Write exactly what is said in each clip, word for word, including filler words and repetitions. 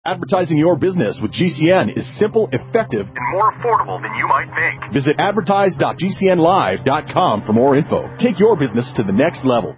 Advertising your business with G C N is simple, effective, and more affordable than you might think. Visit advertise dot g c n live dot com for more info. Take your business to the next level.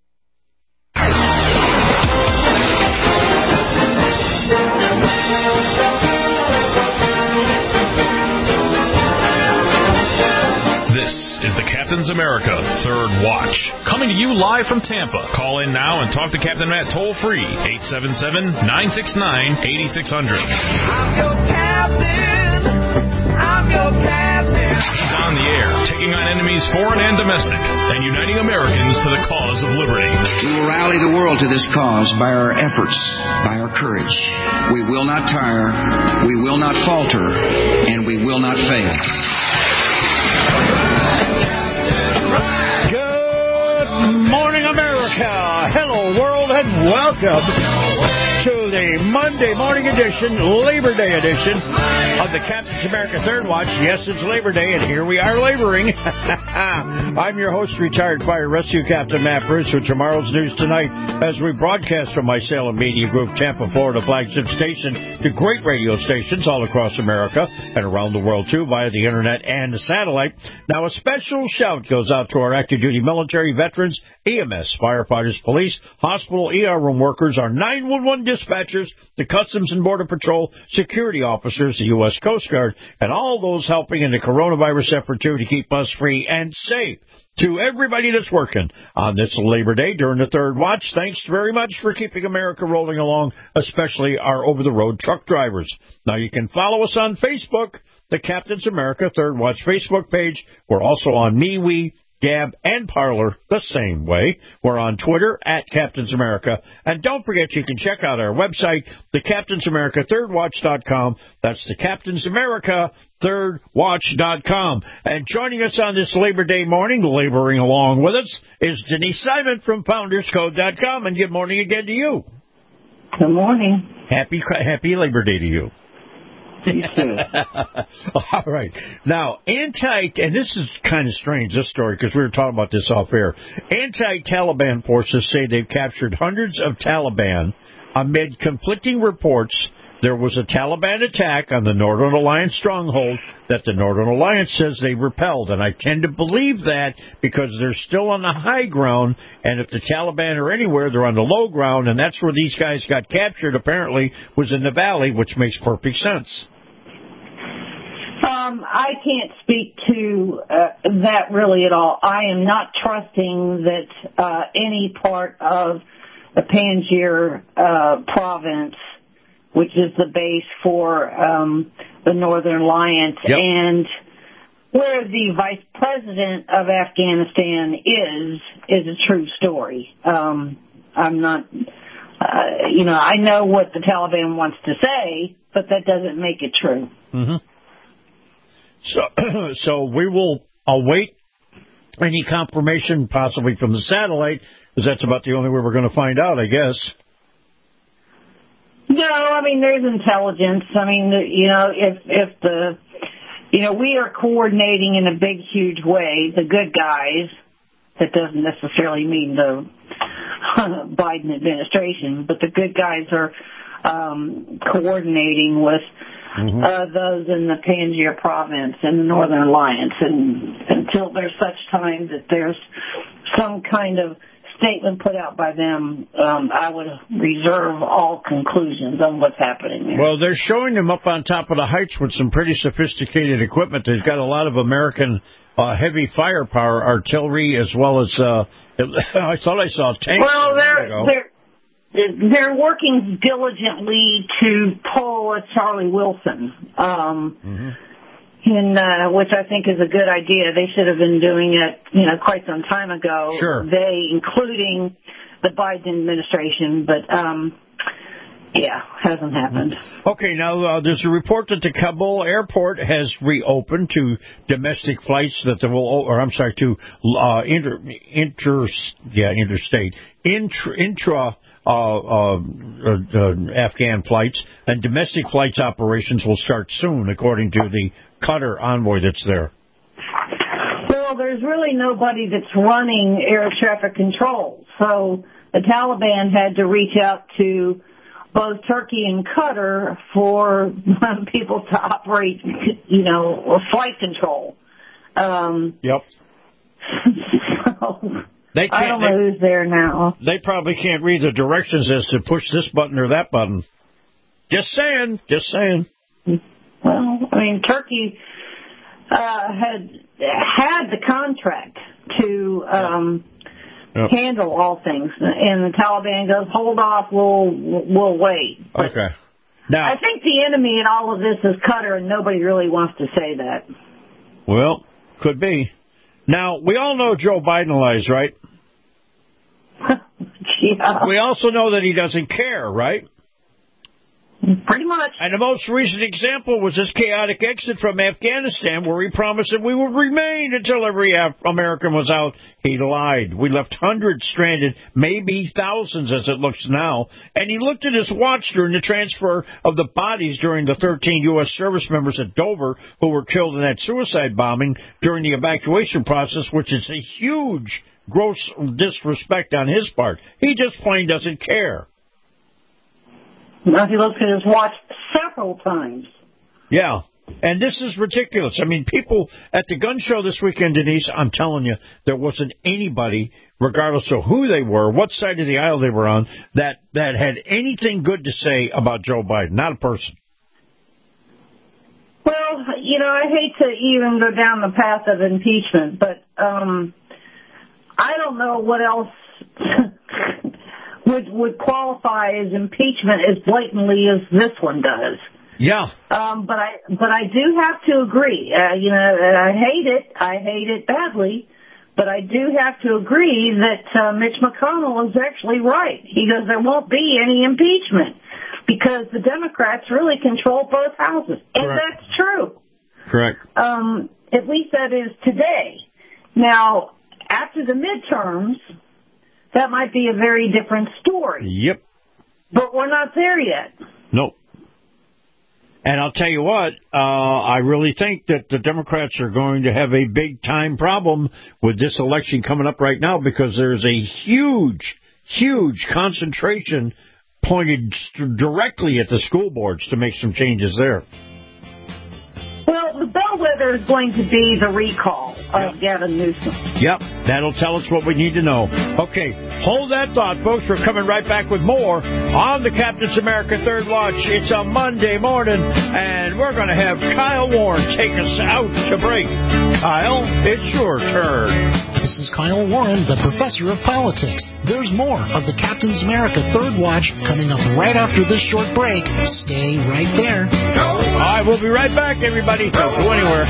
This is the Captain's America Third Watch, coming to you live from Tampa. Call in now and talk to Captain Matt toll-free, eight seven seven, nine six nine, eight six zero zero. I'm your captain. I'm your captain. He's on the air, taking on enemies foreign and domestic, and uniting Americans to the cause of liberty. We will rally the world to this cause by our efforts, by our courage. We will not tire, we will not falter, and we will not fail. Good morning, America. Hello, world, and welcome to the Monday morning edition, Labor Day edition of the Captain's America Third Watch. Yes, it's Labor Day, and here we are laboring. I'm your host, retired fire rescue captain Matt Bruce, with tomorrow's news tonight as we broadcast from my Salem Media Group, Tampa, Florida flagship station to great radio stations all across America and around the world, too, via the internet and the satellite. Now, a special shout goes out to our active duty military, veterans, E M S, firefighters, police, hospital, E R room workers, our nine one one dispatchers, the Customs and Border Patrol, security officers, the U S Coast Guard, and all those helping in the coronavirus effort, too, to keep us free and safe. To everybody that's working on this Labor Day during the Third Watch, thanks very much for keeping America rolling along, especially our over-the-road truck drivers. Now, you can follow us on Facebook, the Captain's America Third Watch Facebook page. We're also on MeWe, Gab, and Parler the same way. We're on Twitter at Captain's America. And don't forget, you can check out our website, the captains america third watch dot com. That's the captains america third watch dot com. And joining us on this Labor Day morning, laboring along with us, is Denise Simon from founders code dot com. And good morning again to you. Good morning. Happy, happy Labor Day to you. You too. All right. Now, anti, and this is kind of strange, this story, because we were talking about this off air. Anti-Taliban forces say they've captured hundreds of Taliban amid conflicting reports. There was a Taliban attack on the Northern Alliance stronghold that the Northern Alliance says they repelled. And I tend to believe that because they're still on the high ground, and if the Taliban are anywhere, they're on the low ground, and that's where these guys got captured, apparently, was in the valley, which makes perfect sense. Um, I can't speak to uh, that really at all. I am not trusting that uh, any part of the Panjshir uh, province, which is the base for um, the Northern Alliance, yep. and where the vice president of Afghanistan is, is a true story. Um, I'm not, uh, you know, I know what the Taliban wants to say, but that doesn't make it true. Mm-hmm. So, so we will await any confirmation, possibly from the satellite, because that's about the only way we're going to find out, I guess. No, I mean, there's intelligence. I mean, you know, if if the, you know, we are coordinating in a big, huge way, the good guys, that doesn't necessarily mean the Biden administration, but the good guys are um, coordinating with mm-hmm. uh, those in the Panjshir province and the Northern Alliance. And until there's such time that there's some kind of statement put out by them, um, I would reserve all conclusions on what's happening there. Well, they're showing them up on top of the heights with some pretty sophisticated equipment. They've got a lot of American uh, heavy firepower, artillery, as well as, uh, I thought I saw tanks. Well, they're, they're, they're working diligently to pull a Charlie Wilson. Um, mm-hmm. In, uh, which I think is a good idea. They should have been doing it, you know, quite some time ago. Sure. They, including the Biden administration, but, um, yeah, hasn't happened. Okay, now uh, there's a report that the Kabul airport has reopened to domestic flights that they will, or I'm sorry, to uh, inter, inter, yeah, interstate, intra, intra Uh, uh, uh, Afghan flights, and domestic flights operations will start soon, according to the Qatar envoy that's there. Well, there's really nobody that's running air traffic control, so the Taliban had to reach out to both Turkey and Qatar for people to operate, you know, flight control. Um, yep. So they can't, I don't know they, who's there now. They probably can't read the directions as to push this button or that button. Just saying. Just saying. Well, I mean, Turkey uh, had had the contract to um, yep. handle all things, and the Taliban goes, "Hold off, we'll we'll wait." But okay. Now, I think the enemy in all of this is Qatar, and nobody really wants to say that. Well, could be. Now, we all know Joe Biden lies, right? Yeah. We also know that he doesn't care, right? Pretty much. And the most recent example was his chaotic exit from Afghanistan, where he promised that we would remain until every Af- American was out. He lied. We left hundreds stranded, maybe thousands as it looks now. And he looked at his watch during the transfer of the bodies during the thirteen U S service members at Dover who were killed in that suicide bombing during the evacuation process, which is a huge, gross disrespect on his part. He just plain doesn't care. Now he looked at his watch several times. Yeah, and this is ridiculous. I mean, people at the gun show this weekend, Denise, I'm telling you, there wasn't anybody, regardless of who they were, what side of the aisle they were on, that, that had anything good to say about Joe Biden. Not a person. Well, you know, I hate to even go down the path of impeachment, but um, I don't know what else... would would qualify as impeachment as blatantly as this one does. Yeah. Um, but I but I do have to agree. Uh, you know, I hate it. I hate it badly. But I do have to agree that uh, Mitch McConnell is actually right. He goes, there won't be any impeachment because the Democrats really control both houses, and Correct. that's true. Correct. Um, at least that is today. Now, after the midterms, that might be a very different story. Yep. But we're not there yet. Nope. And I'll tell you what, uh, I really think that the Democrats are going to have a big-time problem with this election coming up right now because there's a huge, huge concentration pointed directly at the school boards to make some changes there. Well, the bellwether is going to be the recall of Gavin Newsom. Yep, that'll tell us what we need to know. Okay, hold that thought, folks. We're coming right back with more on the Captain's America Third Watch. It's a Monday morning, and we're going to have Kyle Warren take us out to break. Kyle, it's your turn. This is Kyle Warren, the professor of politics. There's more of the Captain's America Third Watch coming up right after this short break. Stay right there. All right, we'll be right back, everybody. Don't go anywhere.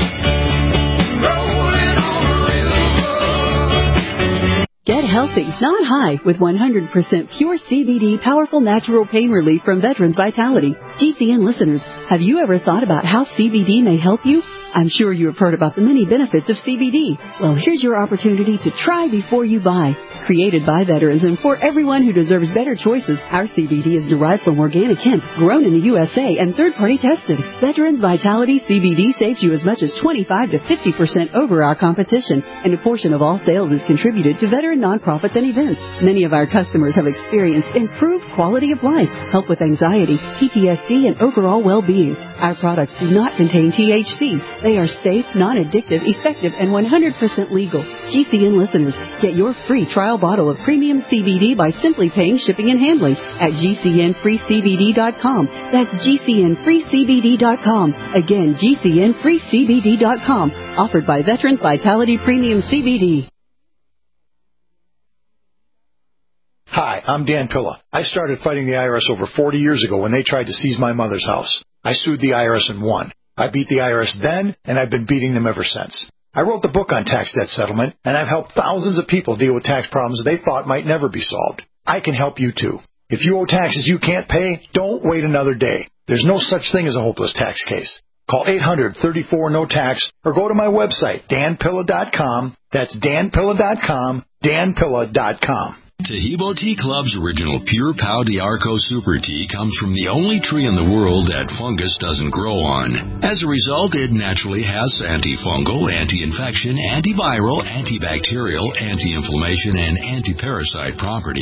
Get healthy, not high, with one hundred percent pure C B D powerful natural pain relief from Veterans Vitality. G C N listeners, have you ever thought about how C B D may help you? I'm sure you have heard about the many benefits of C B D. Well, here's your opportunity to try before you buy. Created by veterans and for everyone who deserves better choices, our C B D is derived from organic hemp, grown in the U S A, and third-party tested. Veterans Vitality C B D saves you as much as twenty-five to fifty percent over our competition, and a portion of all sales is contributed to veteran nonprofits and events. Many of our customers have experienced improved quality of life, help with anxiety, P T S D, and overall well-being. Our products do not contain T H C. They are safe, non-addictive, effective, and one hundred percent legal. G C N listeners, get your free trial bottle of premium C B D by simply paying shipping and handling at G C N free C B D dot com. That's G C N free C B D dot com. Again, G C N free C B D dot com. Offered by Veterans Vitality Premium C B D. Hi, I'm Dan Pilla. I started fighting the I R S over forty years ago when they tried to seize my mother's house. I sued the I R S and won. I beat the I R S then, and I've been beating them ever since. I wrote the book on tax debt settlement, and I've helped thousands of people deal with tax problems they thought might never be solved. I can help you too. If you owe taxes you can't pay, don't wait another day. There's no such thing as a hopeless tax case. Call eight hundred, thirty-four, no tax or go to my website, dan pilla dot com. That's dan pilla dot com, dan pilla dot com. Tahibo Tea Club's original Pure Pau d'Arco Super Tea comes from the only tree in the world that fungus doesn't grow on. As a result, it naturally has antifungal, anti-infection, antiviral, antibacterial, anti-inflammation, and anti-parasite properties.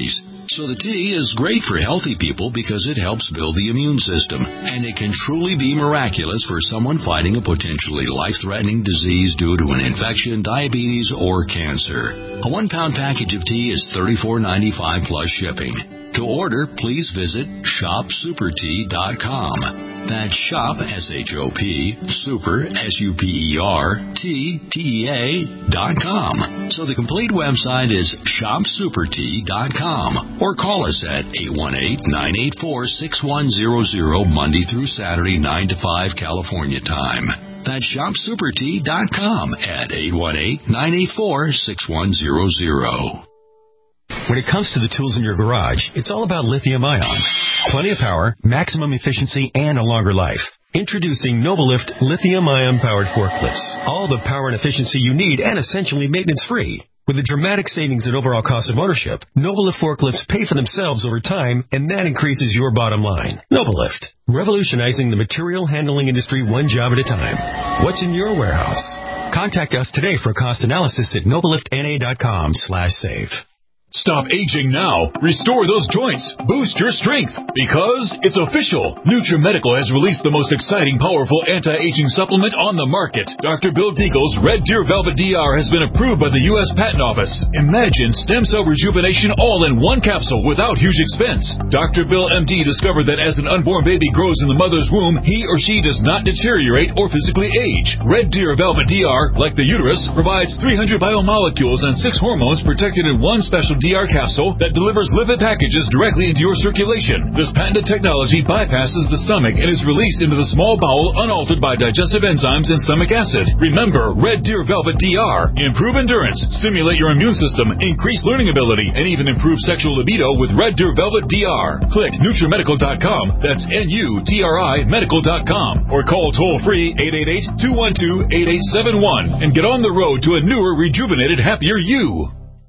So the tea is great for healthy people because it helps build the immune system, and it can truly be miraculous for someone fighting a potentially life-threatening disease due to an infection, diabetes, or cancer. A one-pound package of tea is thirty-four ninety-five plus shipping. To order, please visit shop super tea dot com. That's shop, S H O P, super, S U P E R, T, T E A, dot com. So the complete website is shop super tea dot com. Or call us at eight one eight, nine eight four, six one zero zero Monday through Saturday, nine to five California time. That's shop super tea dot com at eight one eight, nine eight four, six one zero zero. When it comes to the tools in your garage, it's all about lithium-ion. Plenty of power, maximum efficiency, and a longer life. Introducing Novalift lithium-ion powered forklifts. All the power and efficiency you need and essentially maintenance-free. With a dramatic savings in overall cost of ownership, Novalift forklifts pay for themselves over time, and that increases your bottom line. Novalift, revolutionizing the material handling industry one job at a time. What's in your warehouse? Contact us today for a cost analysis at novalift n a dot com slash save. Stop aging now. Restore those joints. Boost your strength. Because it's official. NutriMedical has released the most exciting, powerful anti-aging supplement on the market. Doctor Bill Deagle's Red Deer Velvet D R has been approved by the U S Patent Office. Imagine stem cell rejuvenation all in one capsule without huge expense. Doctor Bill M D discovered that as an unborn baby grows in the mother's womb, he or she does not deteriorate or physically age. Red Deer Velvet D R, like the uterus, provides three hundred biomolecules and six hormones protected in one special D R capsule that delivers lipid packages directly into your circulation. This patented technology bypasses the stomach and is released into the small bowel unaltered by digestive enzymes and stomach acid. Remember, Red Deer Velvet D R. Improve endurance, stimulate your immune system, increase learning ability, and even improve sexual libido with Red Deer Velvet D R. Click NutriMedical dot com. That's N U T R I Medical dot com. Or call toll-free eight eight eight, two one two, eight eight seven one and get on the road to a newer, rejuvenated, happier you.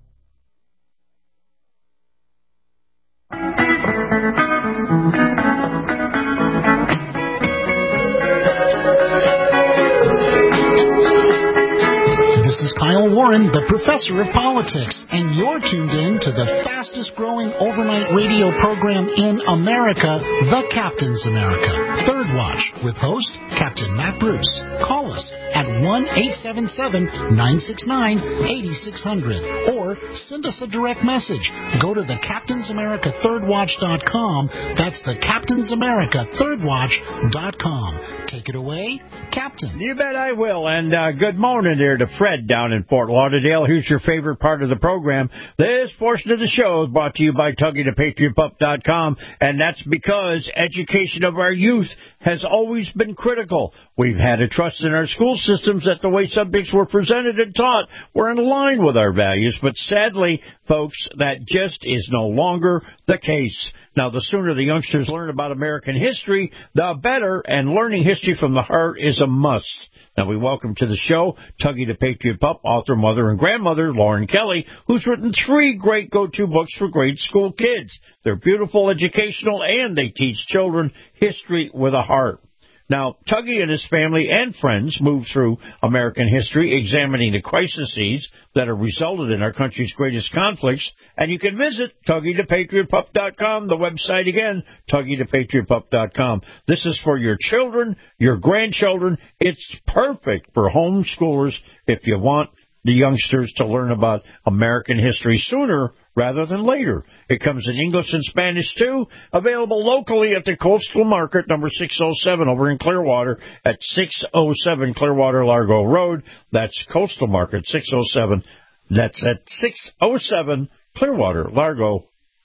This is Kyle Warren, the Professor of Politics, and you're tuned in to the fastest-growing overnight radio program in America, The Captain's America. Third Watch, with host Captain Matt Bruce. Call us at one eight seven seven, nine six nine, eight six zero zero or send us a direct message. Go to the captains america third watch dot com. That's the captains america third watch dot com. Take it away, Captain. You bet I will. And uh, good morning there to Fred down in Fort Lauderdale. Here's your favorite part of the program. This portion of the show is brought to you by Tuggy the Patriot Pup dot com, and that's because education of our youth has always been critical. We've had a trust in our school systems that the way subjects were presented and taught were in line with our values, but sadly, folks, that just is no longer the case. Now, the sooner the youngsters learn about American history, the better, and learning history from the heart is a must. Now, we welcome to the show Tuggy the Patriot Pup, author, mother, and grandmother, Lauren Kelly, who's written three great go-to books for grade school kids. They're beautiful, educational, and they teach children history with a heart. Now, Tuggy and his family and friends move through American history, examining the crises that have resulted in our country's greatest conflicts. And you can visit Tuggy the Patriot Pup dot com, the website again, Tuggy the Patriot Pup dot com. This is for your children, your grandchildren. It's perfect for homeschoolers if you want the youngsters to learn about American history sooner rather than later. It comes in English and Spanish, too. Available locally at the Coastal Market, number six oh seven, over in Clearwater, at six oh seven Clearwater Largo Road. That's Coastal Market, six oh seven. That's at six oh seven Clearwater Largo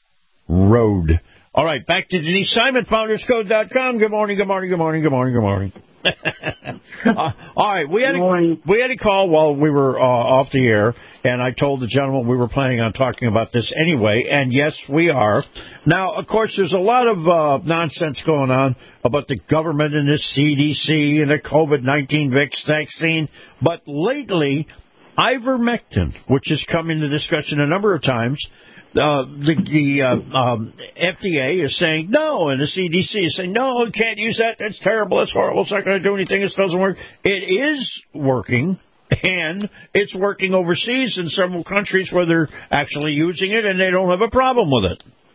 Road. All right, back to Denise Simon, founders code dot com. Good morning, good morning, good morning, good morning, good morning. uh, all right, we had, a, we had a call while we were uh, off the air, and I told the gentleman we were planning on talking about this anyway, and yes, we are. Now, of course, there's a lot of uh, nonsense going on about the government and the C D C and the COVID nineteen vaccine, but lately, ivermectin, which has come into discussion a number of times, Uh, the the uh, um, F D A is saying no, and the C D C is saying no, you can't use that. That's terrible. That's horrible. It's not going to do anything. It doesn't work. It is working, and it's working overseas in several countries where they're actually using it, and they don't have a problem with it.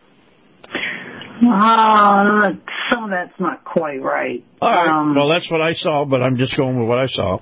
Uh, some of that's not quite right. All right. Um, well, that's what I saw, but I'm just going with what I saw.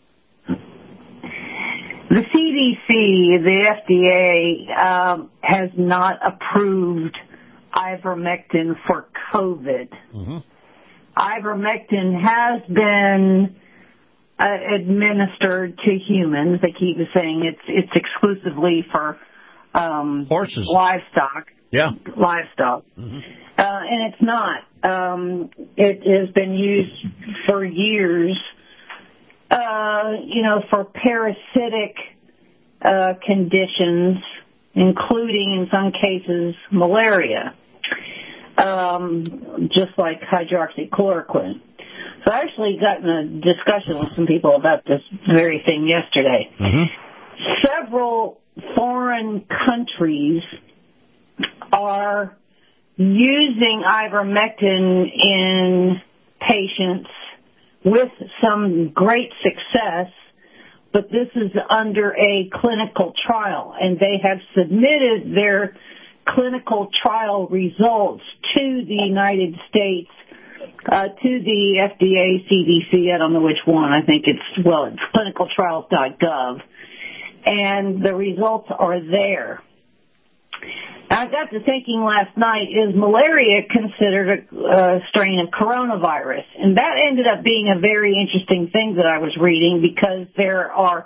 The C D C, the F D A, um, has not approved ivermectin for COVID. Mm-hmm. Ivermectin has been uh, administered to humans. They keep saying it's it's exclusively for um, horses, livestock. Yeah, livestock, mm-hmm. uh, and it's not. Um, it has been used for years. Uh, you know, for parasitic uh, conditions, including in some cases malaria, um, just like hydroxychloroquine. So I actually got in a discussion with some people about this very thing yesterday. Mm-hmm. Several foreign countries are using ivermectin in patients with some great success, but this is under a clinical trial, and they have submitted their clinical trial results to the United States, uh, to the F D A, C D C, I don't know which one, I think it's, well, it's clinical trials dot gov, and the results are there. I got to thinking last night, is malaria considered a uh, strain of coronavirus? And that ended up being a very interesting thing that I was reading, because there are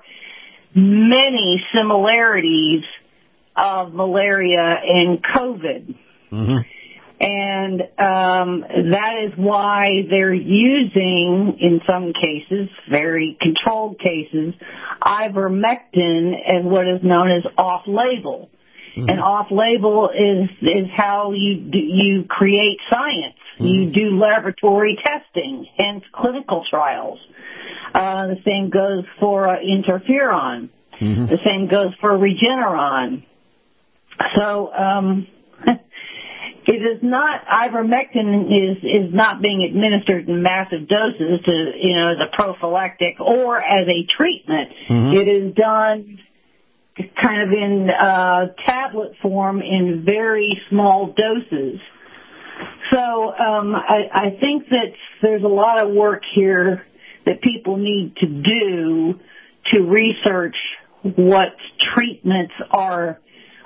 many similarities of malaria and COVID. Mm-hmm. And um, that is why they're using, in some cases, very controlled cases, ivermectin as what is known as off-label. Mm-hmm. And off-label is is how you do, you create science. Mm-hmm. You do laboratory testing, hence clinical trials. Uh, the same goes for uh, interferon. Mm-hmm. The same goes for Regeneron. So um, it is not, ivermectin is is not being administered in massive doses to, you know, as a prophylactic or as a treatment. Mm-hmm. It is done kind of in uh, tablet form in very small doses. So um, I, I think that there's a lot of work here that people need to do to research what treatments are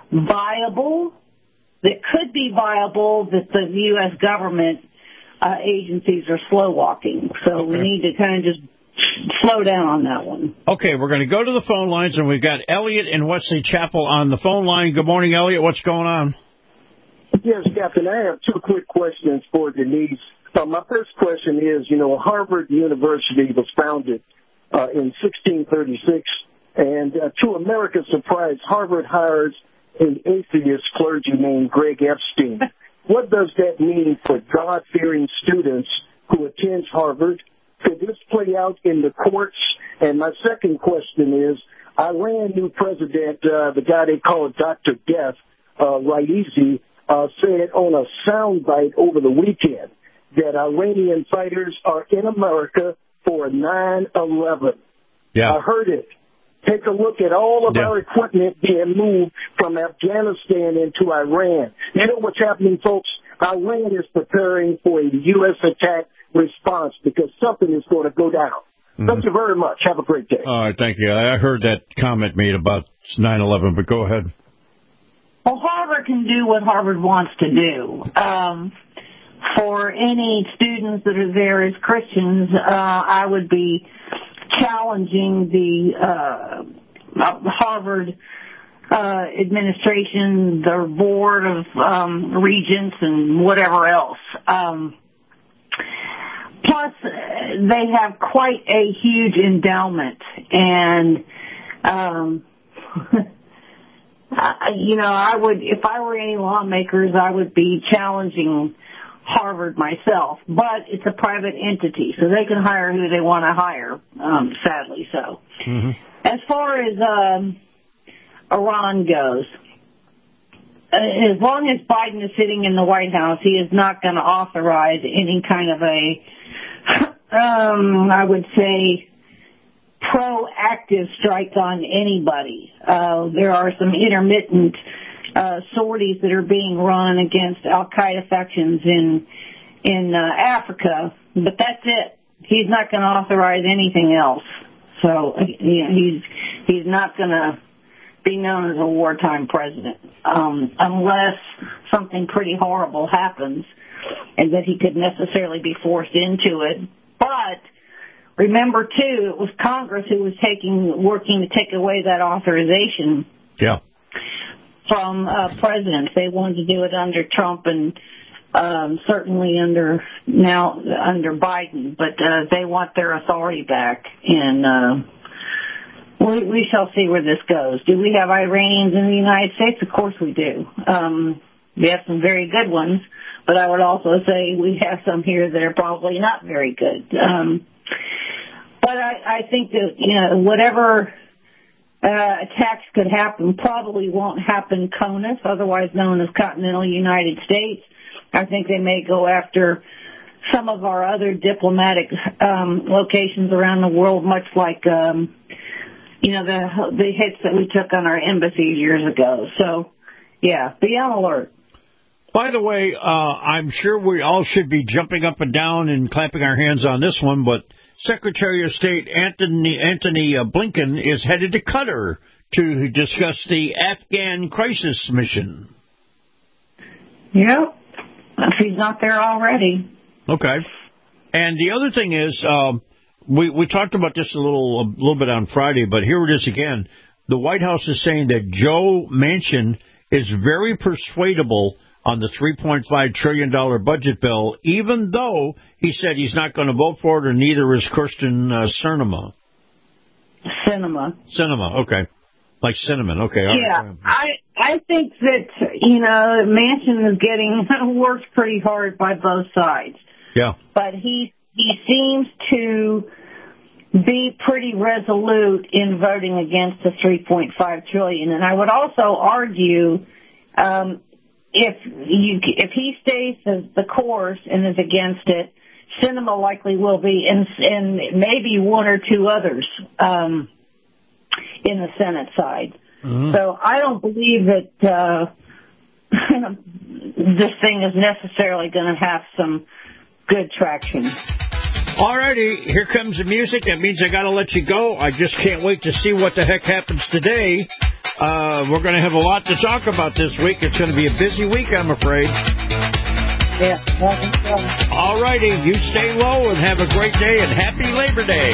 viable, that could be viable, that the U S government uh, agencies are slow walking. So okay. We need to kind of just slow down on that one. Okay, we're going to go to the phone lines, and we've got Elliot in Wesley Chapel on the phone line. Good morning, Elliot. What's going on? Yes, Captain, I have two quick questions for Denise. Uh, my first question is, you know, Harvard University was founded uh, in sixteen thirty-six, and uh, to America's surprise, Harvard hires an atheist clergy named Greg Epstein. What does that mean for God-fearing students who attend Harvard? Could this play out in the courts? And my second question is, Iran new president, uh, the guy they call Doctor Death, uh, Raisi, uh, said on a soundbite over the weekend that Iranian fighters are in America for nine eleven. Yeah. I heard it. Take a look at all of yeah. our equipment being moved from Afghanistan into Iran. You know what's happening, folks? Iran is preparing for a U S attack response because something is going to go down. Mm-hmm. Thank you very much. Have a great day. All right, thank you. I heard that comment made about nine eleven, but go ahead. Well, Harvard can do what Harvard wants to do. Um, for any students that are there as Christians, uh, I would be challenging the uh, Harvard uh, administration, their board of um, regents, and whatever else. Um, plus, they have quite a huge endowment, and um, I, you know, I would, if I were any lawmakers, I would be challenging Harvard myself, but it's a private entity, so they can hire who they want to hire, um, sadly so. Mm-hmm. As far as um, Iran goes, as long as Biden is sitting in the White House, he is not going to authorize any kind of a, um, I would say, proactive strike on anybody. Uh, there are some intermittent uh, sorties that are being run against Al-Qaeda factions in in uh, Africa, but that's it. He's not going to authorize anything else. So you know, he's he's not going to be known as a wartime president um, unless something pretty horrible happens and that he could necessarily be forced into it. But remember, too, it was Congress who was taking working to take away that authorization yeah. from uh, presidents. They wanted to do it under Trump and um, certainly under now under Biden, but uh, they want their authority back. And uh, we, we shall see where this goes. Do we have Iranians in the United States? Of course we do. Um, we have some very good ones, but I would also say we have some here that are probably not very good. Um, but I, I think that, you know, whatever uh, attacks could happen probably won't happen CONUS, otherwise known as Continental United States. I think they may go after some of our other diplomatic um, locations around the world, much like, um, you know, the the hits that we took on our embassies years ago. So, yeah, be on alert. By the way, uh, I'm sure we all should be jumping up and down and clapping our hands on this one, but Secretary of State Anthony, Anthony Blinken is headed to Qatar to discuss the Afghan crisis mission. Yep. If he's not there already. Okay. And the other thing is, um, we, we talked about this a little, a little bit on Friday, but here it is again. The White House is saying that Joe Manchin is very persuadable on the three point five trillion dollars budget bill, even though he said he's not going to vote for it, or neither is Kirsten uh, Sinema. Sinema. Sinema, okay. Like cinnamon, okay. All yeah, right. I I think that, you know, Manchin is getting worked pretty hard by both sides. Yeah. But he he seems to be pretty resolute in voting against the three point five trillion dollars. And I would also argue um, if you if he stays the course and is against it, Sinema likely will be, and, and maybe one or two others. Um in the Senate side. Mm-hmm. So I don't believe that uh, this thing is necessarily going to have some good traction. All righty, here comes the music. That means I got to let you go. I just can't wait to see what the heck happens today. Uh, we're going to have a lot to talk about this week. It's going to be a busy week, I'm afraid. Yeah. All righty, you stay low and have a great day, and happy Labor Day.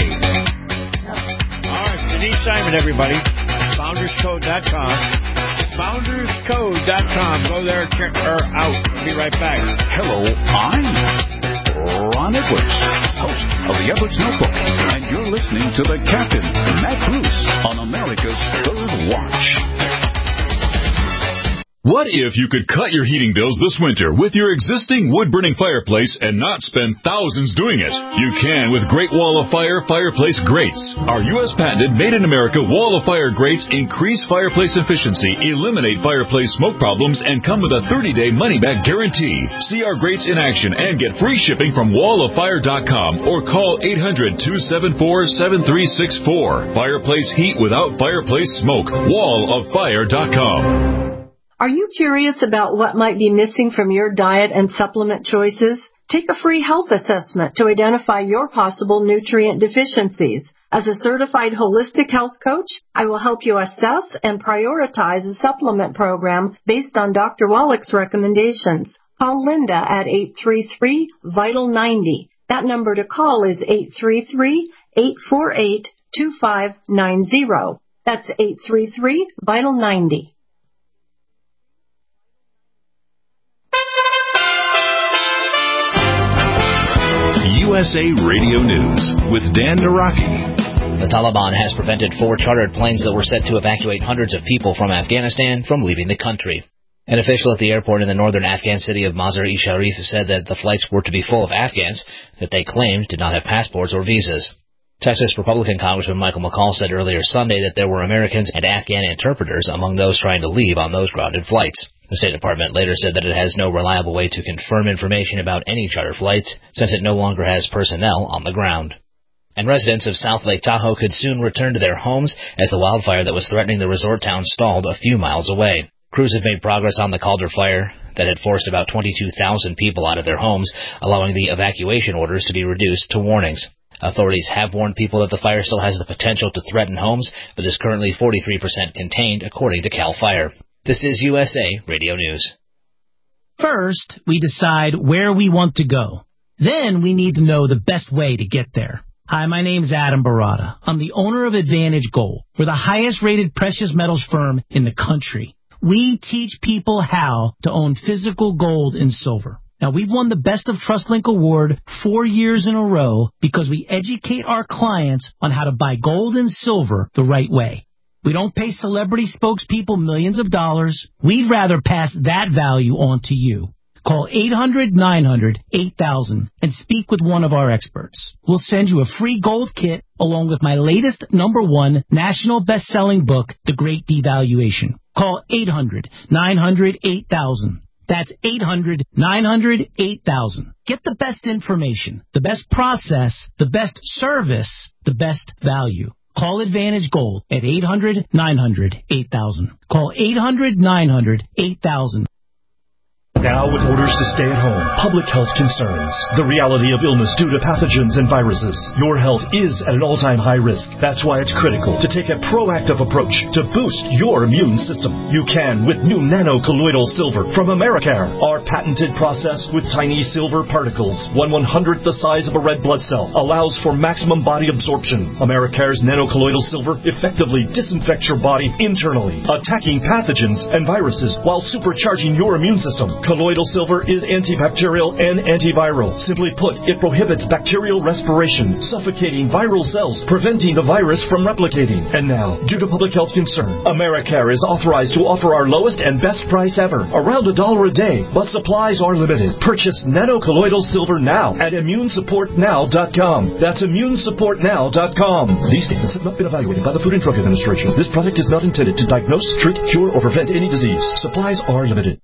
Denise Simon, everybody. Founders Code dot com. Founders Code dot com. Go there and check her out. I'll be right back. Hello, I'm Ron Edwards, host of the Edwards Notebook, and you're listening to the Captain, Matt Bruce, on America's Third Watch. What if you could cut your heating bills this winter with your existing wood-burning fireplace and not spend thousands doing it? You can with Great Wall of Fire Fireplace Grates. Our U S patented made-in-America Wall of Fire grates increase fireplace efficiency, eliminate fireplace smoke problems, and come with a thirty-day money-back guarantee. See our grates in action and get free shipping from wall of fire dot com or call eight hundred, two seven four, seven three six four. Fireplace heat without fireplace smoke. wall of fire dot com. Are you curious about what might be missing from your diet and supplement choices? Take a free health assessment to identify your possible nutrient deficiencies. As a certified holistic health coach, I will help you assess and prioritize a supplement program based on Doctor Wallach's recommendations. Call Linda at eight three three, vital ninety. That number to call is eight three three, eight four eight, two five nine zero. That's eight three three, vital ninety. U S A Radio News with Dan Naraki. The Taliban has prevented four chartered planes that were set to evacuate hundreds of people from Afghanistan from leaving the country. An official at the airport in the northern Afghan city of Mazar-e-Sharif said that the flights were to be full of Afghans that they claimed did not have passports or visas. Texas Republican Congressman Michael McCall said earlier Sunday that there were Americans and Afghan interpreters among those trying to leave on those grounded flights. The State Department later said that it has no reliable way to confirm information about any charter flights since it no longer has personnel on the ground. And residents of South Lake Tahoe could soon return to their homes as the wildfire that was threatening the resort town stalled a few miles away. Crews have made progress on the Calder fire that had forced about twenty-two thousand people out of their homes, allowing the evacuation orders to be reduced to warnings. Authorities have warned people that the fire still has the potential to threaten homes, but is currently forty-three percent contained, according to CAL FIRE. This is U S A Radio News. First, we decide where we want to go. Then we need to know the best way to get there. Hi, my name's Adam Barada. I'm the owner of Advantage Gold. We're the highest-rated precious metals firm in the country. We teach people how to own physical gold and silver. Now, we've won the Best of TrustLink Award four years in a row because we educate our clients on how to buy gold and silver the right way. We don't pay celebrity spokespeople millions of dollars. We'd rather pass that value on to you. Call eight hundred nine hundred eight thousand and speak with one of our experts. We'll send you a free gold kit along with my latest number one national best-selling book, The Great Devaluation. Call eight hundred nine hundred eight thousand. That's eight hundred nine hundred eight thousand. Get the best information, the best process, the best service, the best value. Call Advantage Gold at eight hundred nine hundred eight thousand. Call eight hundred nine hundred eight thousand. Now with orders to stay at home, public health concerns, the reality of illness due to pathogens and viruses, your health is at an all-time high risk. That's why it's critical to take a proactive approach to boost your immune system. You can with new nano-colloidal silver from Americare. Our patented process with tiny silver particles, one one-hundredth the size of a red blood cell, allows for maximum body absorption. Americare's nano-colloidal silver effectively disinfects your body internally, attacking pathogens and viruses while supercharging your immune system. Colloidal silver is antibacterial and antiviral. Simply put, it prohibits bacterial respiration, suffocating viral cells, preventing the virus from replicating. And now, due to public health concern, Americare is authorized to offer our lowest and best price ever, around a dollar a day, but supplies are limited. Purchase nano-colloidal silver now at immune support now dot com. That's immune support now dot com. These statements have not been evaluated by the Food and Drug Administration. This product is not intended to diagnose, treat, cure, or prevent any disease. Supplies are limited.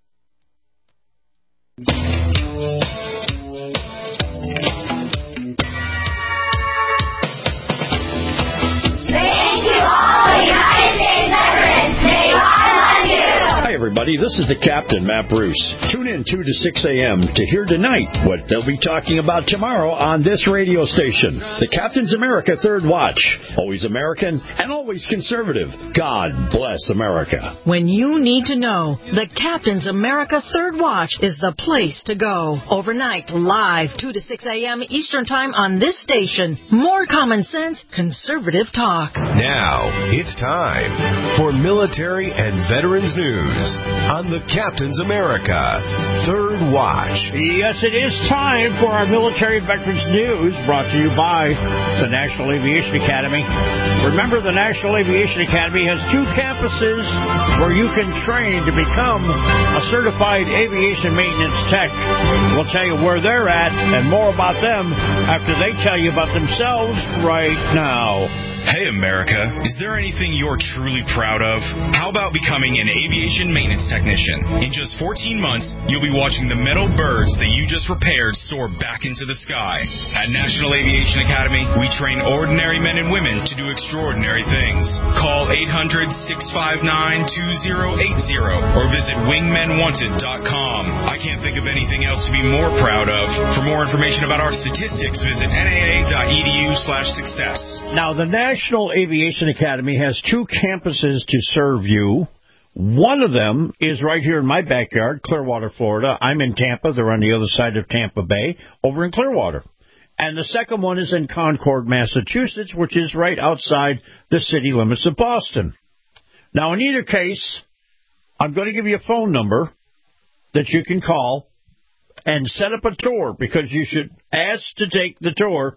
Everybody, this is the Captain, Matt Bruce. Tune in two to six a.m. to hear tonight what they'll be talking about tomorrow on this radio station. The Captain's America Third Watch. Always American and always conservative. God bless America. When you need to know, the Captain's America Third Watch is the place to go. Overnight, live, two to six a.m. Eastern Time on this station. More common sense, conservative talk. Now, it's time for Military and Veterans News on the Captain's America Third Watch. Yes, it is time for our Military Veterans News, brought to you by the National Aviation Academy. Remember, the National Aviation Academy has two campuses where you can train to become a certified aviation maintenance tech. We'll tell you where they're at and more about them after they tell you about themselves right now. Hey, America, is there anything you're truly proud of? How about becoming an aviation maintenance technician? In just fourteen months, you'll be watching the metal birds that you just repaired soar back into the sky. At National Aviation Academy, we train ordinary men and women to do extraordinary things. Call eight hundred, six five nine, two zero eight zero or visit wingmen wanted dot com. I can't think of anything else to be more proud of. For more information about our statistics, visit N A A dot E D U slash success. Now, the National Aviation Academy has two campuses to serve you. One of them is right here in my backyard, Clearwater, Florida. I'm in Tampa. They're on the other side of Tampa Bay, over in Clearwater. And the second one is in Concord, Massachusetts, which is right outside the city limits of Boston. Now, in either case, I'm going to give you a phone number that you can call and set up a tour, because you should ask to take the tour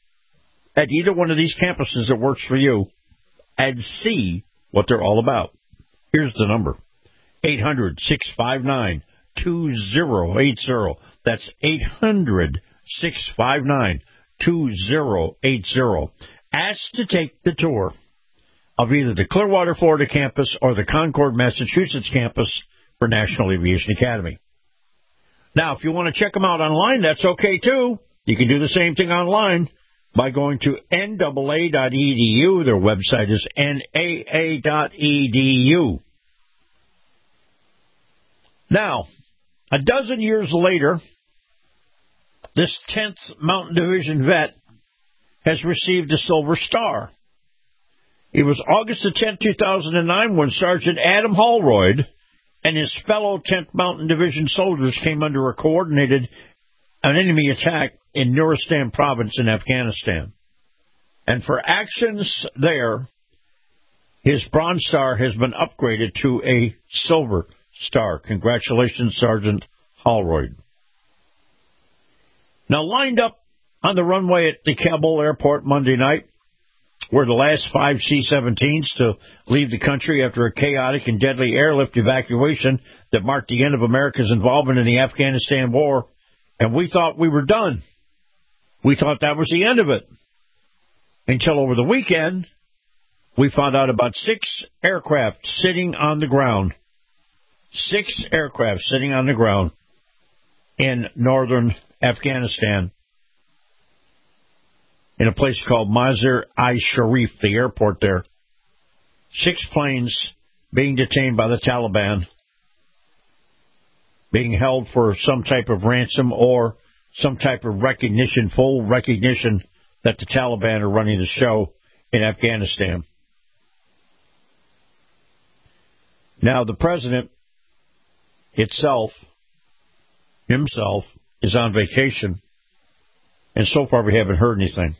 at either one of these campuses that works for you and see what they're all about. Here's the number, eight hundred, six five nine, two zero eight zero. That's eight hundred, six five nine, two zero eight zero. Ask to take the tour of either the Clearwater, Florida campus or the Concord, Massachusetts campus for National Aviation Academy. Now, if you want to check them out online, that's okay, too. You can do the same thing online by going to N A A dot E D U. Their website is N A A dot E D U. Now, a dozen years later, this tenth Mountain Division vet has received a Silver Star. It was August the tenth, two thousand nine, when Sergeant Adam Holroyd and his fellow tenth Mountain Division soldiers came under a coordinated an enemy attack in Nuristan province in Afghanistan. And for actions there, his Bronze Star has been upgraded to a Silver Star. Congratulations, Sergeant Holroyd. Now, lined up on the runway at the Kabul airport Monday night were the last five C seventeens to leave the country after a chaotic and deadly airlift evacuation that marked the end of America's involvement in the Afghanistan war. And we thought we were done. We thought that was the end of it. Until over the weekend, we found out about six aircraft sitting on the ground. Six aircraft sitting on the ground in northern Afghanistan in a place called Mazar-i-Sharif, the airport there. Six planes being detained by the Taliban, being held for some type of ransom or some type of recognition, full recognition that the Taliban are running the show in Afghanistan. Now, the president itself, himself, is on vacation, and so far we haven't heard anything.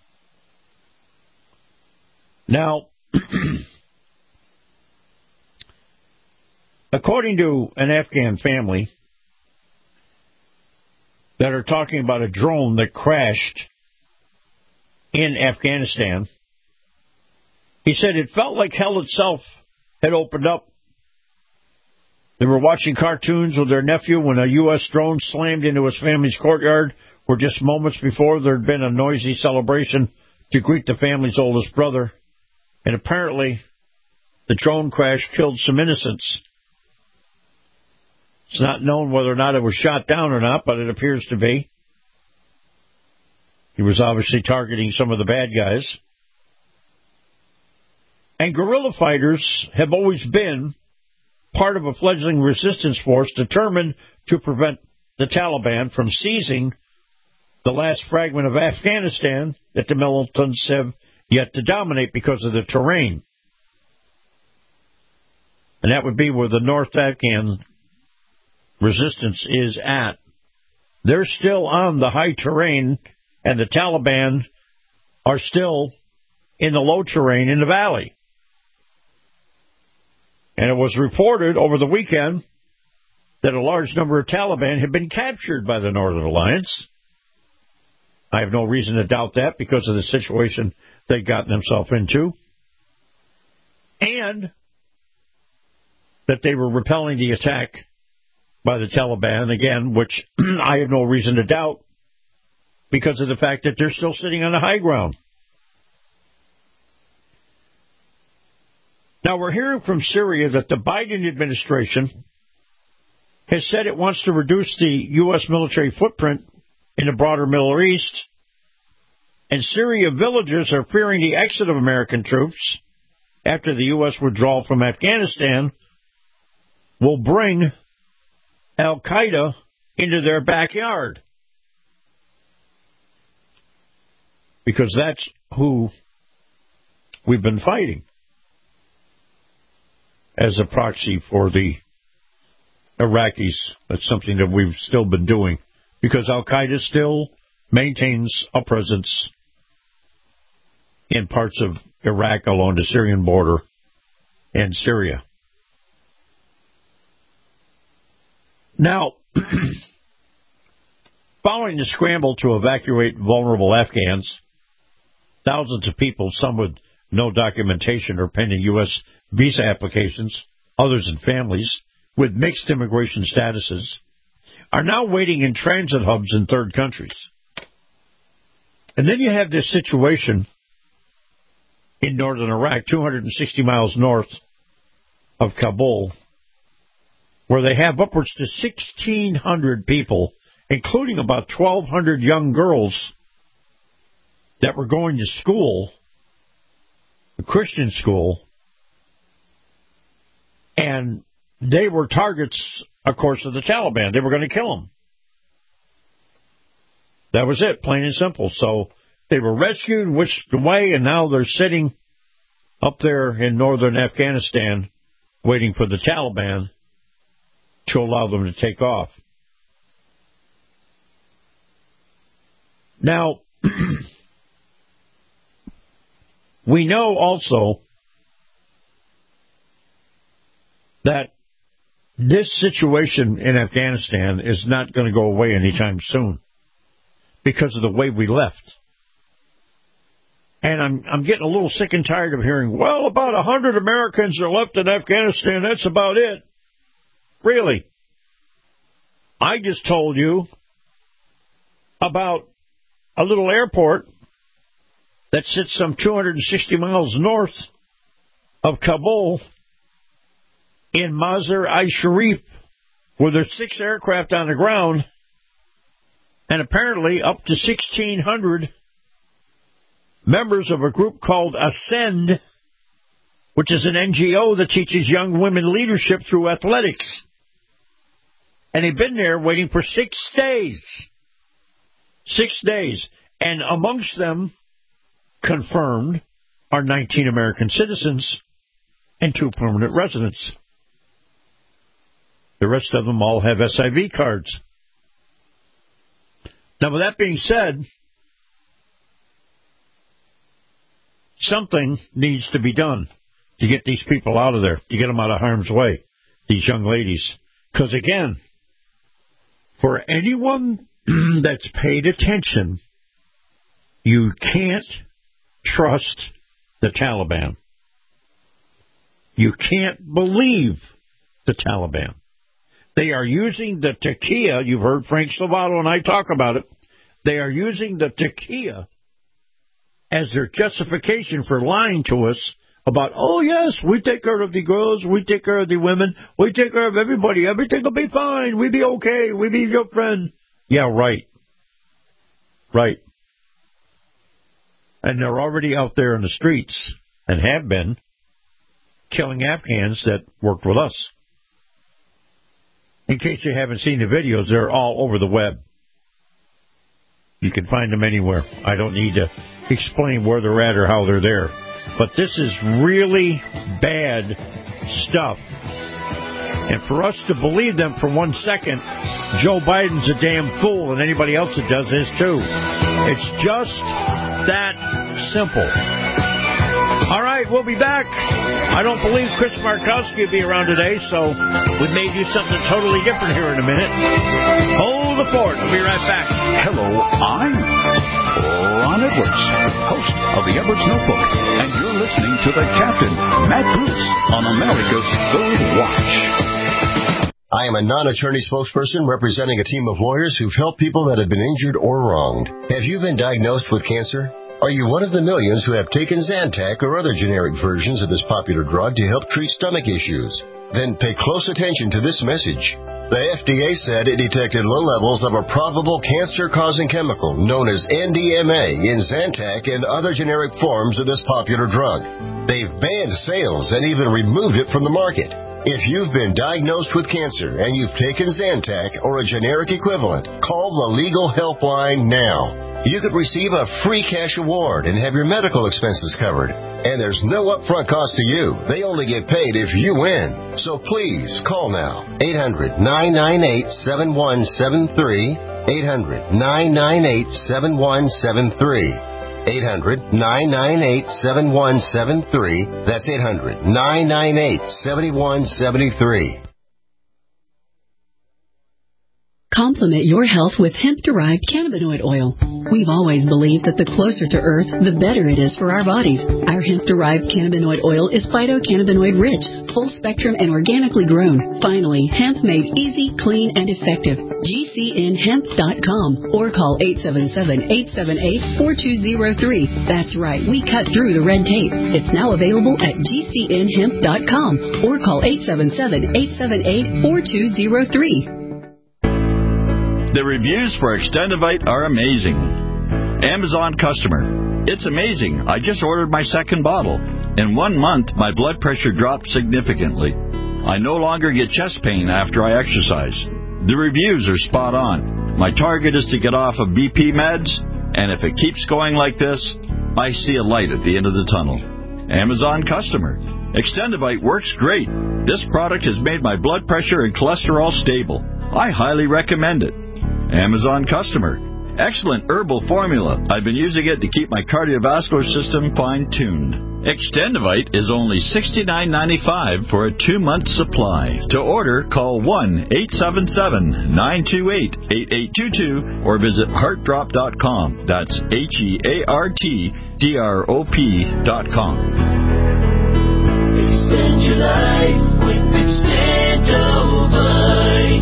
Now, according to an Afghan family that are talking about a drone that crashed in Afghanistan, he said it felt like hell itself had opened up. They were watching cartoons with their nephew when a U S drone slammed into his family's courtyard, where just moments before there had been a noisy celebration to greet the family's oldest brother. And apparently, the drone crash killed some innocents. It's not known whether or not it was shot down or not, but it appears to be. He was obviously targeting some of the bad guys. And guerrilla fighters have always been part of a fledgling resistance force determined to prevent the Taliban from seizing the last fragment of Afghanistan that the militants have yet to dominate because of the terrain. And that would be where the North Afghan resistance is at. They're still on the high terrain, and the Taliban are still in the low terrain in the valley. And it was reported over the weekend that a large number of Taliban had been captured by the Northern Alliance. I have no reason to doubt that because of the situation they've gotten themselves into. And that they were repelling the attack by the Taliban, again, which I have no reason to doubt because of the fact that they're still sitting on the high ground. Now, we're hearing from Syria that the Biden administration has said it wants to reduce the U S military footprint in the broader Middle East, and Syria villagers are fearing the exit of American troops after the U S withdrawal from Afghanistan will bring Al-Qaeda into their backyard. Because that's who we've been fighting as a proxy for the Iraqis. That's something that we've still been doing because Al-Qaeda still maintains a presence in parts of Iraq along the Syrian border and Syria. Now, following the scramble to evacuate vulnerable Afghans, thousands of people, some with no documentation or pending U S visa applications, others in families with mixed immigration statuses, are now waiting in transit hubs in third countries. And then you have this situation in northern Iraq, two hundred sixty miles north of Kabul, where they have upwards to sixteen hundred people, including about twelve hundred young girls that were going to school, a Christian school, and they were targets of course, of the Taliban. They were going to kill them. That was it, plain and simple. So they were rescued, whisked away, and now they're sitting up there in northern Afghanistan waiting for the Taliban to allow them to take off. Now, we know also that this situation in Afghanistan is not going to go away anytime soon because of the way we left. And I'm I'm getting a little sick and tired of hearing, well, about one hundred Americans are left in Afghanistan. That's about it. Really? I just told you about a little airport that sits some two hundred sixty miles north of Kabul in Mazar-i-Sharif, where there's six aircraft on the ground and apparently up to sixteen hundred members of a group called Ascend, which is an N G O that teaches young women leadership through athletics. And they've been there waiting for six days. Six days. And amongst them, confirmed, are nineteen American citizens and two permanent residents. The rest of them all have S I V cards. Now, with that being said, something needs to be done to get these people out of there, to get them out of harm's way, these young ladies. Because, again, for anyone that's paid attention, you can't trust the Taliban. You can't believe the Taliban. They are using the taqiyya. You've heard Frank Salvato and I talk about it. They are using the taqiyya as their justification for lying to us about, oh, yes, we take care of the girls, we take care of the women, we take care of everybody, everything will be fine, we'll be okay, we'll be your friend. Yeah, right. Right. And they're already out there in the streets, and have been, killing Afghans that worked with us. In case you haven't seen the videos, they're all over the web. You can find them anywhere. I don't need to explain where they're at or how they're there. But this is really bad stuff. And for us to believe them for one second, Joe Biden's a damn fool, and anybody else that does is too. It's just that simple. All right, we'll be back. I don't believe Chris Markowski will be around today, so we may do something totally different here in a minute. Hold the fort. We'll be right back. Hello, I'm Ron Edwards, host of the Edwards Notebook, and you're listening to the Captain, Matt Bruce, on America's Third Watch. I am a non-attorney spokesperson representing a team of lawyers who've helped people that have been injured or wronged. Have you been diagnosed with cancer? Are you one of the millions who have taken Zantac or other generic versions of this popular drug to help treat stomach issues? Then pay close attention to this message. The F D A said it detected low levels of a probable cancer-causing chemical known as N D M A in Zantac and other generic forms of this popular drug. They've banned sales and even removed it from the market. If you've been diagnosed with cancer and you've taken Zantac or a generic equivalent, call the Legal Helpline now. You could receive a free cash award and have your medical expenses covered. And there's no upfront cost to you. They only get paid if you win. So please, call now. eight hundred, nine nine eight, seven one seven three. eight hundred, nine nine eight, seven one seven three. eight hundred, nine nine eight, seven one seven three. That's eight hundred, nine nine eight, seven one seven three. Complement your health with hemp-derived cannabinoid oil. We've always believed that the closer to Earth, the better it is for our bodies. Our hemp-derived cannabinoid oil is phytocannabinoid-rich, full-spectrum, and organically grown. Finally, hemp made easy, clean, and effective. G C N hemp dot com or call eight seven seven, eight seven eight, four two zero three. That's right, we cut through the red tape. It's now available at G C N hemp dot com or call eight seven seven, eight seven eight, four two zero three. The reviews for Extendivite are amazing. Amazon customer. It's amazing. I just ordered my second bottle. In one month, my blood pressure dropped significantly. I no longer get chest pain after I exercise. The reviews are spot on. My target is to get off of B P meds, and if it keeps going like this, I see a light at the end of the tunnel. Amazon customer. Extendivite works great. This product has made my blood pressure and cholesterol stable. I highly recommend it. Amazon customer. Excellent herbal formula. I've been using it to keep my cardiovascular system fine-tuned. Extendivite is only sixty-nine ninety-five for a two-month supply. To order, call one eight seven seven, nine two eight, eight eight two two or visit heart drop dot com. That's H E A R T D R O P dot com. Extend your life with Extendivite.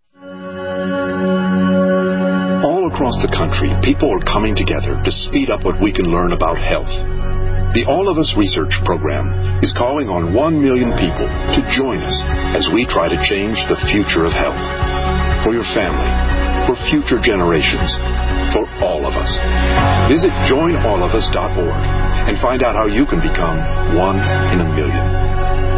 All across the country, people are coming together to speed up what we can learn about health. The All of Us Research Program is calling on one million people to join us as we try to change the future of health. For your family, for future generations, for all of us. Visit join all of us dot org and find out how you can become one in a million.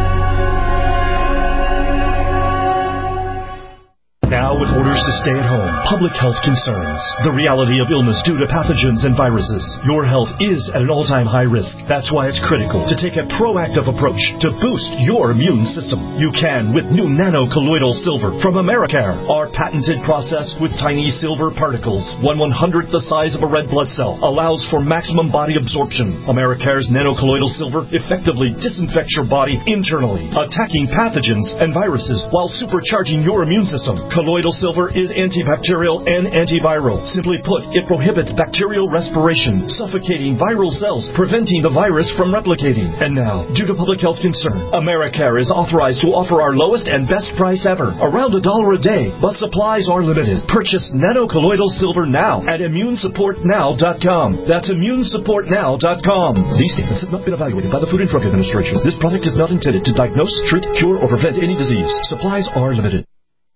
Now with orders to stay at home, public health concerns, the reality of illness due to pathogens and viruses. Your health is at an all-time high risk. That's why it's critical to take a proactive approach to boost your immune system. You can with new nano-colloidal silver from Americare. Our patented process with tiny silver particles, one one-hundredth the size of a red blood cell, allows for maximum body absorption. Americare's nano-colloidal silver effectively disinfects your body internally, attacking pathogens and viruses while supercharging your immune system. Colloidal silver is antibacterial and antiviral. Simply put, it prohibits bacterial respiration, suffocating viral cells, preventing the virus from replicating. And now, due to public health concern, Americare is authorized to offer our lowest and best price ever, around a dollar a day, but supplies are limited. Purchase nano-colloidal silver now at immune support now dot com. That's immune support now dot com. These statements have not been evaluated by the Food and Drug Administration. This product is not intended to diagnose, treat, cure, or prevent any disease. Supplies are limited.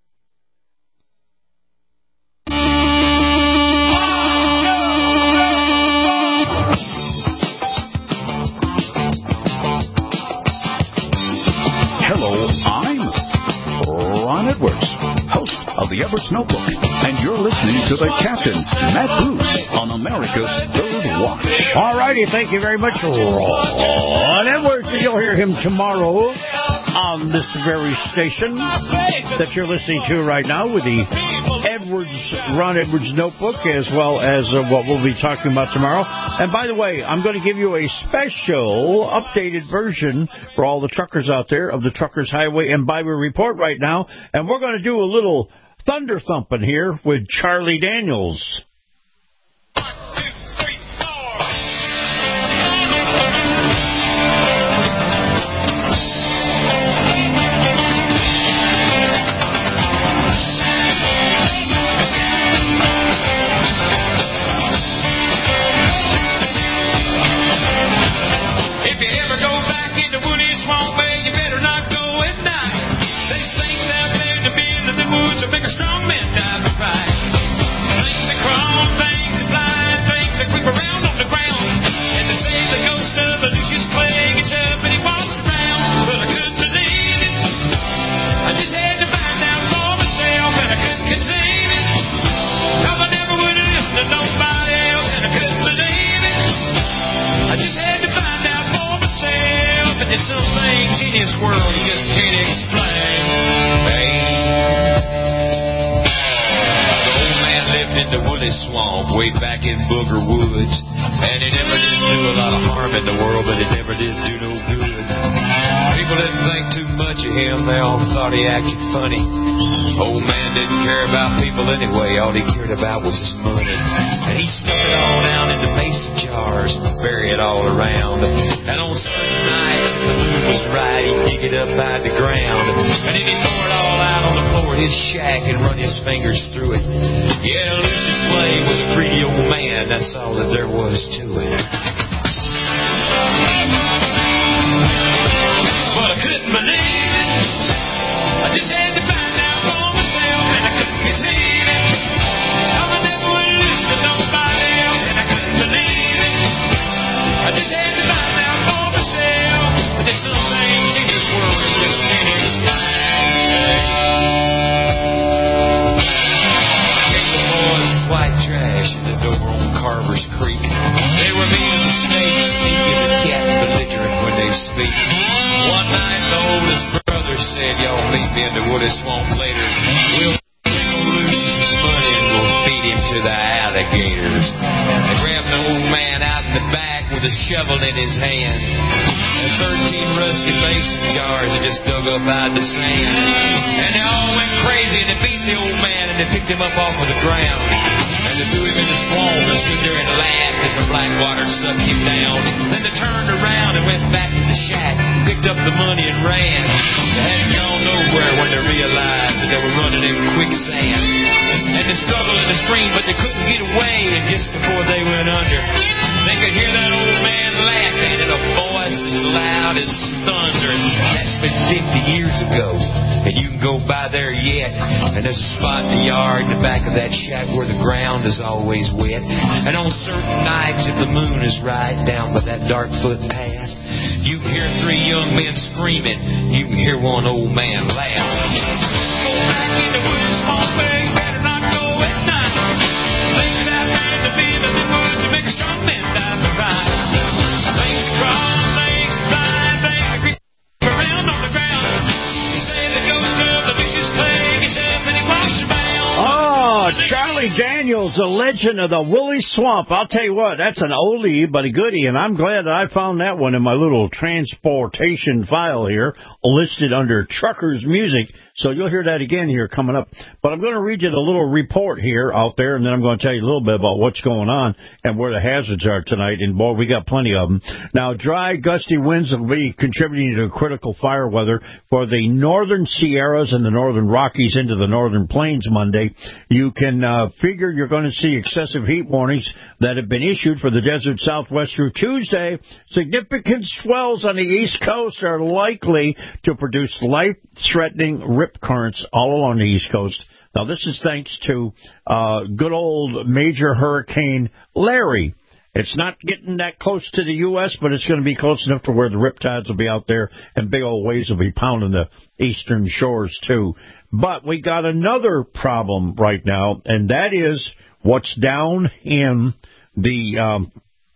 The Everett's Notebook, and you're listening to the Captain, Matt Bruce, on America's Third Watch. All righty, thank you very much, Ron Edwards. You'll hear him tomorrow on this very station that you're listening to right now with the Edwards, Ron Edwards Notebook, as well as uh, what we'll be talking about tomorrow. And by the way, I'm going to give you a special updated version for all the truckers out there of the Truckers Highway and Byway Report right now, and we're going to do a little thunder thumping here with Charlie Daniels. Way back in Booger Woods, and he never did do a lot of harm in the world, but he never did do no good. People didn't think too much of him, they all thought he acted funny. Old man didn't care about people anyway, all he cared about was his money. And he stuck it all down into mason jars to bury it all around. And on certain nights, if the moon was right, he'd dig it up out of the ground. And then he'd pour it all out on the floor at his shack and run his fingers through it. Yeah, Lucius Clay was a greedy old man, that's all that there was to it. But I couldn't believe it. I just had to find out for myself, and I couldn't conceive it. I never would listen to nobody else, and I couldn't believe it. I just had to find out for myself. But there's some things in this world that just can't explain. speak. One night the oldest brother said, y'all meet me in the woody swamp later. We'll take old Lucius's money and we'll feed him to the alligators. They grabbed an old man out in the back with a shovel in his hand. And thirteen rusty mason jars that just dug up out of the sand. And they all went crazy and they beat the old man and they picked him up off of the ground. And they threw him in the swamp and stood there and laughed as the black water sucked him down. Then they turned around and went back to the shack, picked up the money and ran. They hadn't gone nowhere when they realized that they were running in quicksand. And they struggled and they screamed, but they couldn't get away. And just before they went under, they could hear that old man laughing in a voice as loud as thunder. And that's been fifty years ago. And you can go by there yet. And there's a spot in the yard in the back of that shack where the ground is always wet. And on certain nights, if the moon is right down by that dark footpath, you can hear three young men screaming. You can hear one old man laugh. Go back in the woods, small bag, better not go at night. Things happen in the bend of the woods to make a strong man die for right. Things that crawl, things that fly, things that creep around on the ground. You say the ghost of the vicious clay gets up and he walks around. Oh, Charlie Daniels, the legend of the Woolly Swamp. I'll tell you what, that's an oldie but a goodie, and I'm glad that I found that one in my little transportation file here, listed under Truckers Music. So you'll hear that again here coming up. But I'm going to read you the little report here out there, and then I'm going to tell you a little bit about what's going on and where the hazards are tonight. And, boy, we got plenty of them. Now, dry, gusty winds will be contributing to critical fire weather for the northern Sierras and the northern Rockies into the northern plains Monday. You can uh, figure you're going to see excessive heat warnings that have been issued for the desert Southwest through Tuesday. Significant swells on the East Coast are likely to produce life-threatening rip currents all along the East Coast. Now, this is thanks to uh, good old major hurricane Larry. It's not getting that close to the U S, but it's going to be close enough to where the riptides will be out there and big old waves will be pounding the eastern shores, too. But we got another problem right now, and that is what's down in the, um,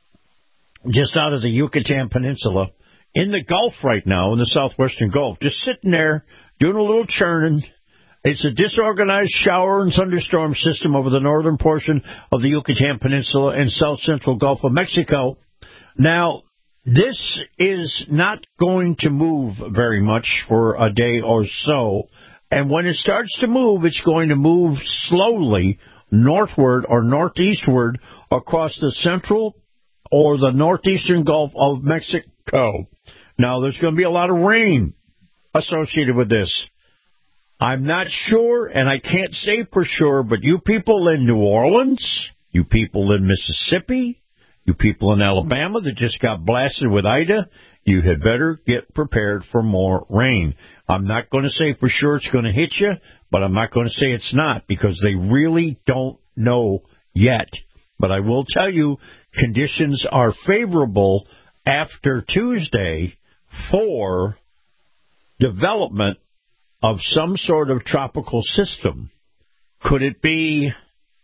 just out of the Yucatan Peninsula, in the Gulf right now, in the southwestern Gulf, just sitting there, doing a little churning. It's a disorganized shower and thunderstorm system over the northern portion of the Yucatan Peninsula and south-central Gulf of Mexico. Now, this is not going to move very much for a day or so. And when it starts to move, it's going to move slowly northward or northeastward across the central or the northeastern Gulf of Mexico. Now, there's going to be a lot of rain associated with this. I'm not sure, and I can't say for sure, but you people in New Orleans, you people in Mississippi, you people in Alabama that just got blasted with Ida, you had better get prepared for more rain. I'm not going to say for sure it's going to hit you, but I'm not going to say it's not, because they really don't know yet. But I will tell you, conditions are favorable after Tuesday for development of some sort of tropical system. Could it be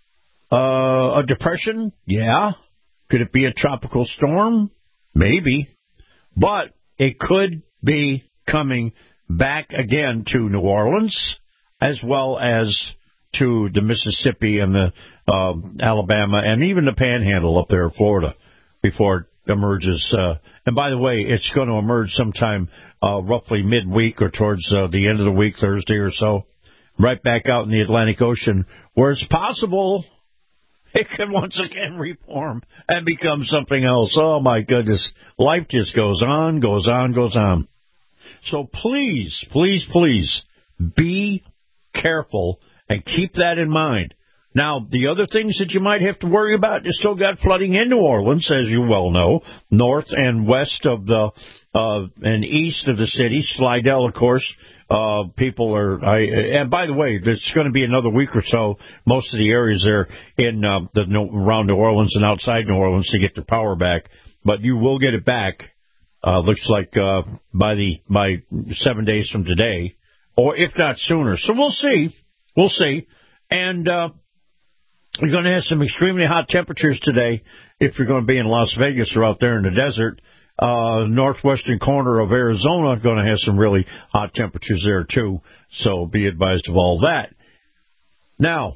uh, a depression? Yeah. Could it be a tropical storm? Maybe. But it could be coming back again to New Orleans, as well as to the Mississippi and the uh, Alabama and even the Panhandle up there in Florida before it emerges. Uh, and by the way, it's going to emerge sometime uh, roughly midweek or towards uh, the end of the week, Thursday or so, right back out in the Atlantic Ocean, where it's possible it can once again reform and become something else. Oh, my goodness. Life just goes on, goes on, goes on. So please, please, please be careful and keep that in mind. Now, the other things that you might have to worry about, you still got flooding in New Orleans, as you well know, north and west of the, uh, and east of the city. Slidell, of course, uh, people are, I, and by the way, there's going to be another week or so, most of the areas there in, uh, the, around New Orleans and outside New Orleans to get their power back, but you will get it back, uh, looks like, uh, by the, by seven days from today, or if not sooner. So we'll see. We'll see. And, uh, we're going to have some extremely hot temperatures today if you're going to be in Las Vegas or out there in the desert. uh, northwestern corner of Arizona, going to have some really hot temperatures there, too. So be advised of all that. Now,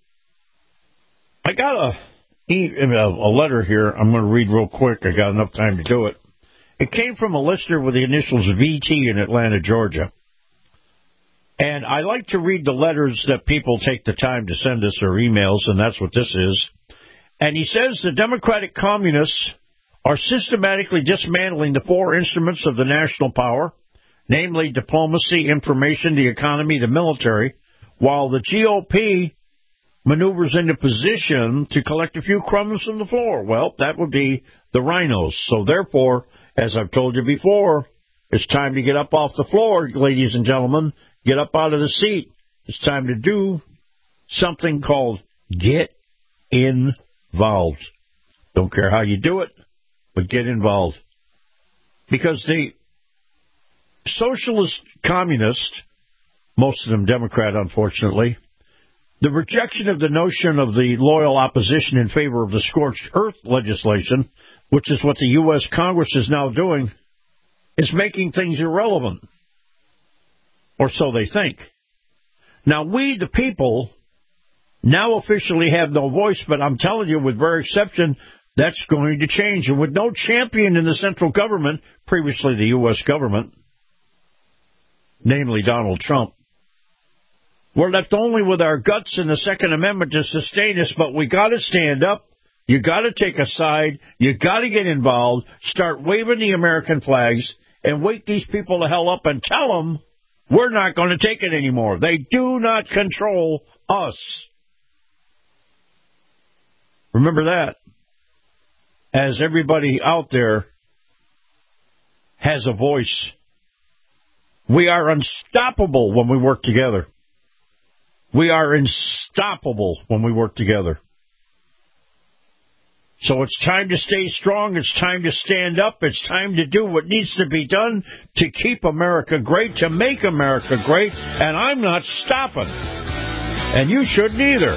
I got a, a letter here I'm going to read real quick. I got enough time to do it. It came from a listener with the initials V T in Atlanta, Georgia. And I like to read the letters that people take the time to send us, or emails, and that's what this is. And he says the Democratic Communists are systematically dismantling the four instruments of the national power, namely diplomacy, information, the economy, the military, while the G O P maneuvers into position to collect a few crumbs from the floor. Well, that would be the rhinos. So therefore, as I've told you before, it's time to get up off the floor, ladies and gentlemen. Get up out of the seat. It's time to do something called get involved. Don't care how you do it, but get involved. Because the socialist communists, most of them Democrat, unfortunately, the rejection of the notion of the loyal opposition in favor of the scorched earth legislation, which is what the U S Congress is now doing, is making things irrelevant. Or so they think. Now, we, the people, now officially have no voice, but I'm telling you, with rare exception, that's going to change. And with no champion in the central government, previously the U S government, namely Donald Trump, we're left only with our guts and the Second Amendment to sustain us, but we got to stand up. You got to take a side. You got to get involved. Start waving the American flags and wake these people the hell up and tell them we're not going to take it anymore. They do not control us. Remember that. As everybody out there has a voice, we are unstoppable when we work together. We are unstoppable when we work together. So it's time to stay strong. It's time to stand up. It's time to do what needs to be done to keep America great, to make America great. And I'm not stopping. And you shouldn't either.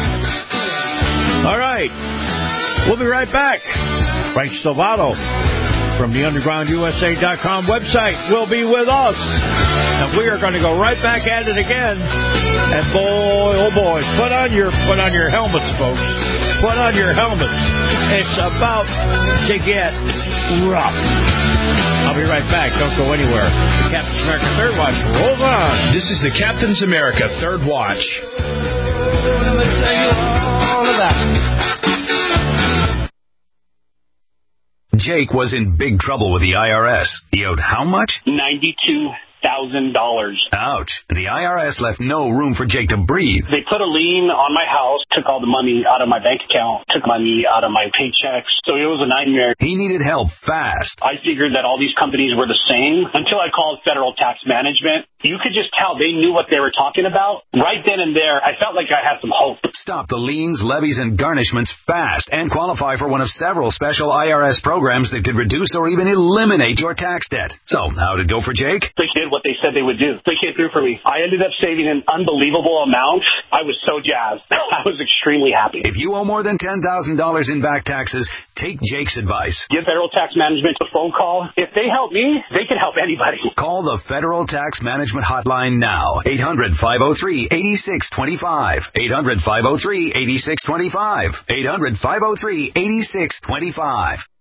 All right. We'll be right back. Frank Salvato from the underground U S A dot com website will be with us. And we are going to go right back at it again. And boy, oh boy, put on your put on your helmets, folks. Put on your helmets. It's about to get rough. I'll be right back. Don't go anywhere. The Captain's America Third Watch rolls on. This is the Captain's America Third Watch. Jake was in big trouble with the I R S. He owed how much? ninety-two thousand dollars. Ouch. The I R S left no room for Jake to breathe. They put a lien on my house, took all the money out of my bank account, took money out of my paychecks. So it was a nightmare. He needed help fast. I figured that all these companies were the same until I called Federal Tax Management. You could just tell they knew what they were talking about. Right then and there, I felt like I had some hope. Stop the liens, levies, and garnishments fast and qualify for one of several special I R S programs that could reduce or even eliminate your tax debt. So, how did it go for Jake? They did what they said they would do. They came through for me. I ended up saving an unbelievable amount. I was so jazzed. I was extremely happy. If you owe more than ten thousand dollars in back taxes, take Jake's advice. Give Federal Tax Management a phone call. If they help me, they can help anybody. Call the Federal Tax Management Hotline now. eight hundred, five oh three, eight six two five. eight hundred, five oh three, eight six two five. eight hundred, five oh three, eight six two five.